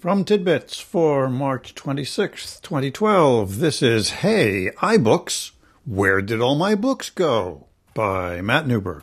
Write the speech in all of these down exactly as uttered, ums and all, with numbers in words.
From Tidbits for March twenty-sixth, twenty twelve, this is Hey, iBooks, Where Did All My Books Go? By Matt Newberg.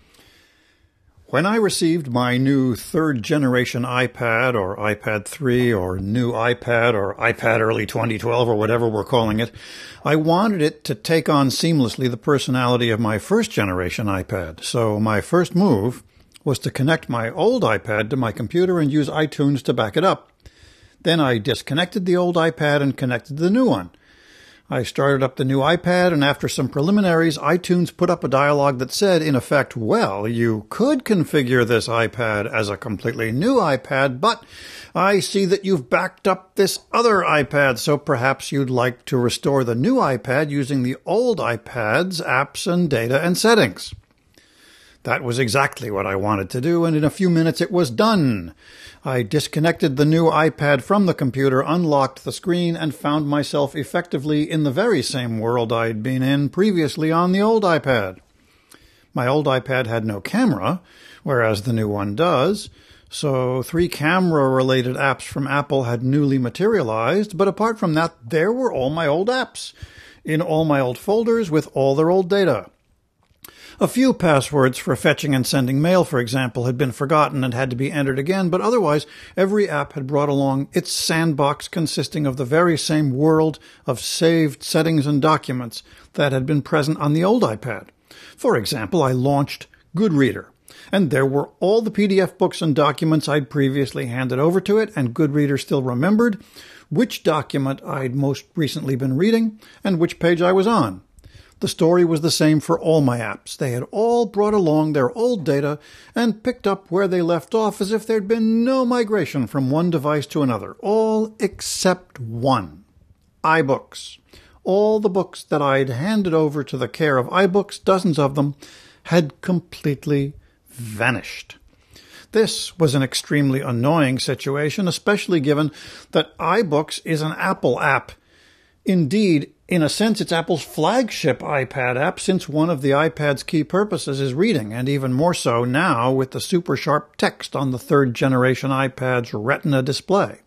When I received my new third-generation iPad, or iPad three, or new iPad, or iPad early twenty twelve, or whatever we're calling it, I wanted it to take on seamlessly the personality of my first-generation iPad. So my first move was to connect my old iPad to my computer and use iTunes to back it up. Then I disconnected the old iPad and connected the new one. I started up the new iPad, and after some preliminaries, iTunes put up a dialog that said, in effect, well, you could configure this iPad as a completely new iPad, but I see that you've backed up this other iPad, so perhaps you'd like to restore the new iPad using the old iPad's apps and data and settings. That was exactly what I wanted to do, and in a few minutes it was done. I disconnected the new iPad from the computer, unlocked the screen, and found myself effectively in the very same world I'd been in previously on the old iPad. My old iPad had no camera, whereas the new one does, so three camera-related apps from Apple had newly materialized, but apart from that, there were all my old apps, in all my old folders with all their old data. A few passwords for fetching and sending mail, for example, had been forgotten and had to be entered again, but otherwise every app had brought along its sandbox consisting of the very same world of saved settings and documents that had been present on the old iPad. For example, I launched Goodreader, and there were all the P D F books and documents I'd previously handed over to it, and Goodreader still remembered which document I'd most recently been reading and which page I was on. The story was the same for all my apps. They had all brought along their old data and picked up where they left off as if there'd been no migration from one device to another. All except one. iBooks. All the books that I'd handed over to the care of iBooks, dozens of them, had completely vanished. This was an extremely annoying situation, especially given that iBooks is an Apple app. Indeed, in a sense, it's Apple's flagship iPad app, since one of the iPad's key purposes is reading, and even more so now with the super sharp text on the third-generation iPad's Retina display.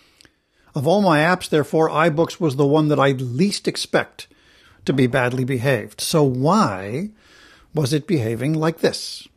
Of all my apps, therefore, iBooks was the one that I'd least expect to be badly behaved. So why was it behaving like this?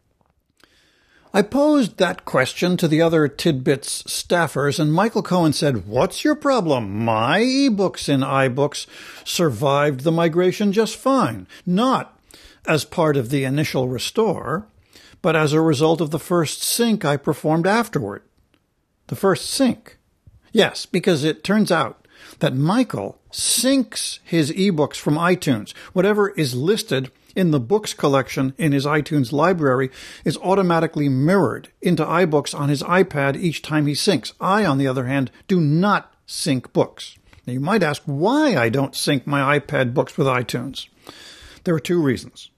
I posed that question to the other Tidbits staffers, and Michael Cohen said, "What's your problem? My ebooks in iBooks survived the migration just fine, not as part of the initial restore, but as a result of the first sync I performed afterward." The first sync? Yes, because it turns out that Michael syncs his ebooks from iTunes. Whatever is listed in the books collection in his iTunes library is automatically mirrored into iBooks on his iPad each time he syncs. I, on the other hand, do not sync books. Now, you might ask why I don't sync my iPad books with iTunes. There are two reasons.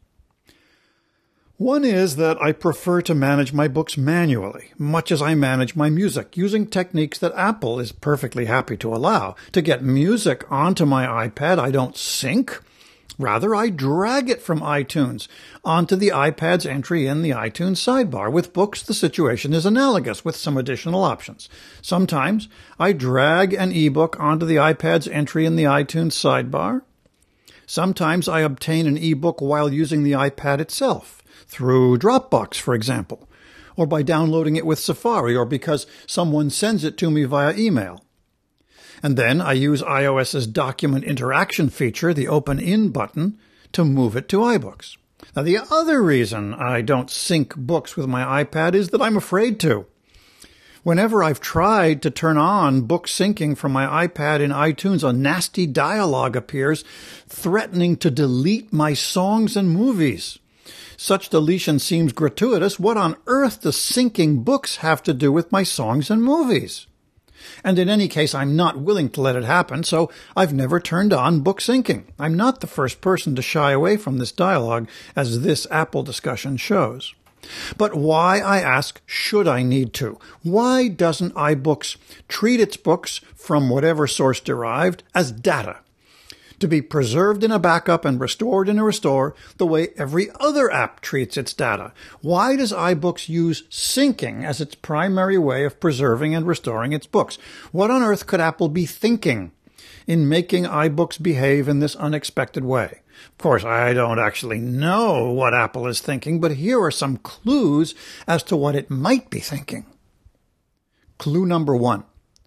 One is that I prefer to manage my books manually, much as I manage my music, using techniques that Apple is perfectly happy to allow. To get music onto my iPad, I don't sync. Rather, I drag it from iTunes onto the iPad's entry in the iTunes sidebar. With books, the situation is analogous, with some additional options. Sometimes I drag an ebook onto the iPad's entry in the iTunes sidebar. Sometimes I obtain an ebook while using the iPad itself, through Dropbox, for example, or by downloading it with Safari, or because someone sends it to me via email. And then I use iOS's document interaction feature, the Open In button, to move it to iBooks. Now, the other reason I don't sync books with my iPad is that I'm afraid to. Whenever I've tried to turn on book syncing from my iPad in iTunes, a nasty dialogue appears threatening to delete my songs and movies. Such deletion seems gratuitous. What on earth does syncing books have to do with my songs and movies? And in any case, I'm not willing to let it happen, so I've never turned on book syncing. I'm not the first person to shy away from this dialogue, as this Apple discussion shows. But why, I ask, should I need to? Why doesn't iBooks treat its books, from whatever source derived, as data? to be preserved in a backup and restored in a restore the way every other app treats its data. Why does iBooks use syncing as its primary way of preserving and restoring its books? What on earth could Apple be thinking in making iBooks behave in this unexpected way? Of course, I don't actually know what Apple is thinking, but here are some clues as to what it might be thinking. Clue number one.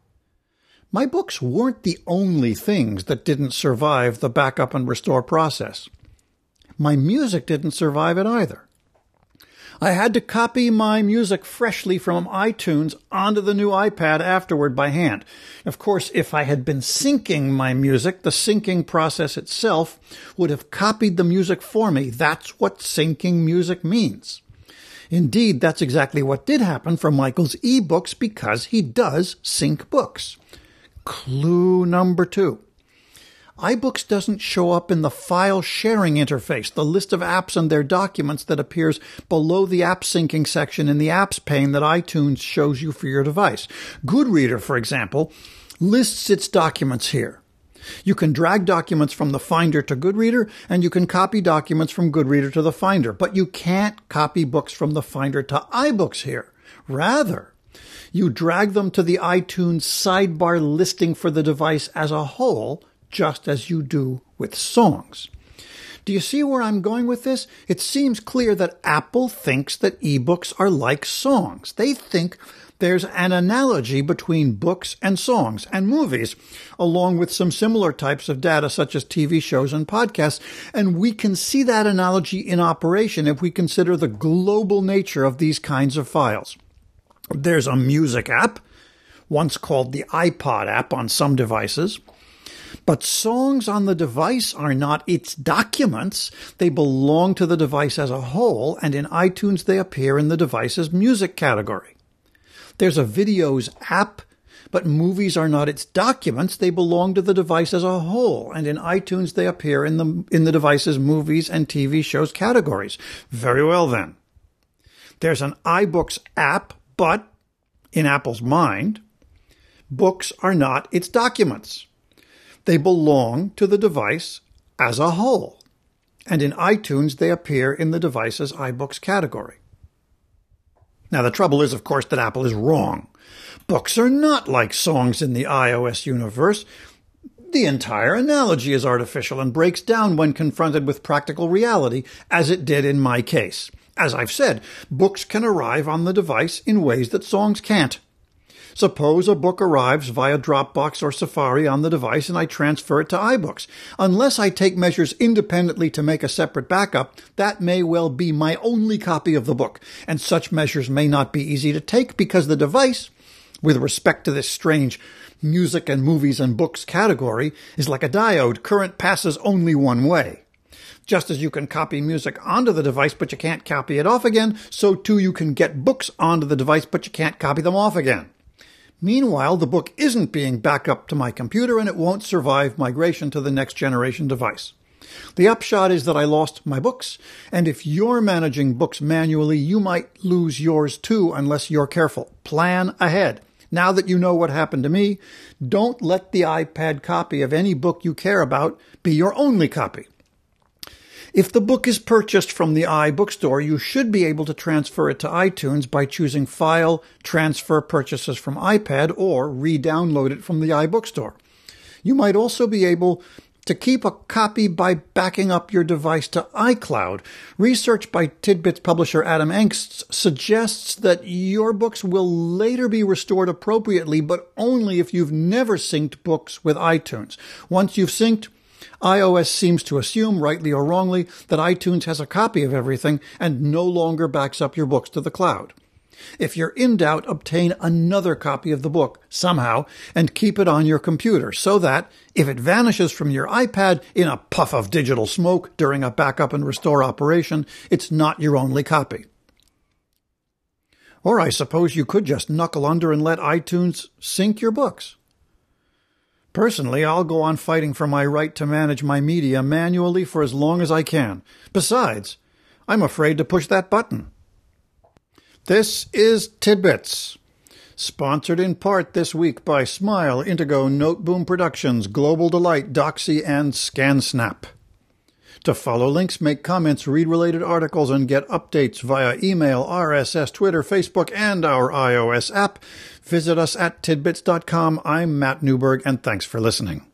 My books weren't the only things that didn't survive the backup and restore process. My music didn't survive it either. I had to copy my music freshly from iTunes onto the new iPad afterward by hand. Of course, if I had been syncing my music, the syncing process itself would have copied the music for me. That's what syncing music means. Indeed, that's exactly what did happen for Michael's eBooks because he does sync books. Clue number two. iBooks doesn't show up in the file sharing interface, the list of apps and their documents that appears below the app syncing section in the apps pane that iTunes shows you for your device. Goodreader, for example, lists its documents here. You can drag documents from the Finder to Goodreader, and you can copy documents from Goodreader to the Finder, but you can't copy books from the Finder to iBooks here. Rather, you drag them to the iTunes sidebar listing for the device as a whole, just as you do with songs. Do you see where I'm going with this? It seems clear that Apple thinks that ebooks are like songs. They think there's an analogy between books and songs and movies, along with some similar types of data such as T V shows and podcasts, and we can see that analogy in operation if we consider the global nature of these kinds of files. There's a music app, once called the iPod app on some devices. But songs on the device are not its documents. They belong to the device as a whole, and in iTunes they appear in the device's music category. There's a videos app, but movies are not its documents. They belong to the device as a whole, and in iTunes they appear in the in the device's movies and T V shows categories. Very well then. There's an iBooks app, but in Apple's mind, books are not its documents. They belong to the device as a whole, and in iTunes they appear in the device's iBooks category. Now the trouble is, of course, that Apple is wrong. Books are not like songs in the iOS universe. The entire analogy is artificial and breaks down when confronted with practical reality, as it did in my case. As I've said, books can arrive on the device in ways that songs can't. Suppose a book arrives via Dropbox or Safari on the device and I transfer it to iBooks. Unless I take measures independently to make a separate backup, that may well be my only copy of the book, and such measures may not be easy to take because the device, with respect to this strange music and movies and books category, is like a diode. Current passes only one way. Just as you can copy music onto the device but you can't copy it off again, so too you can get books onto the device but you can't copy them off again. Meanwhile, the book isn't being backed up to my computer and it won't survive migration to the next generation device. The upshot is that I lost my books, and if you're managing books manually, you might lose yours too unless you're careful. Plan ahead. Now that you know what happened to me, don't let the iPad copy of any book you care about be your only copy. If the book is purchased from the iBookstore, you should be able to transfer it to iTunes by choosing File, Transfer Purchases from iPad, or re-download it from the iBookstore. You might also be able to keep a copy by backing up your device to iCloud. Research by Tidbits publisher Adam Engst suggests that your books will later be restored appropriately, but only if you've never synced books with iTunes. Once you've synced, iOS seems to assume, rightly or wrongly, that iTunes has a copy of everything and no longer backs up your books to the cloud. If you're in doubt, obtain another copy of the book somehow and keep it on your computer so that, if it vanishes from your iPad in a puff of digital smoke during a backup and restore operation, it's not your only copy. Or I suppose you could just knuckle under and let iTunes sync your books. Personally, I'll go on fighting for my right to manage my media manually for as long as I can. Besides, I'm afraid to push that button. This is Tidbits. Sponsored in part this week by Smile, Indigo, Noteboom Productions, Global Delight, Doxy, and ScanSnap. To follow links, make comments, read related articles, and get updates via email, R S S, Twitter, Facebook, and our iOS app, visit us at tidbits dot com. I'm Matt Newberg, and thanks for listening.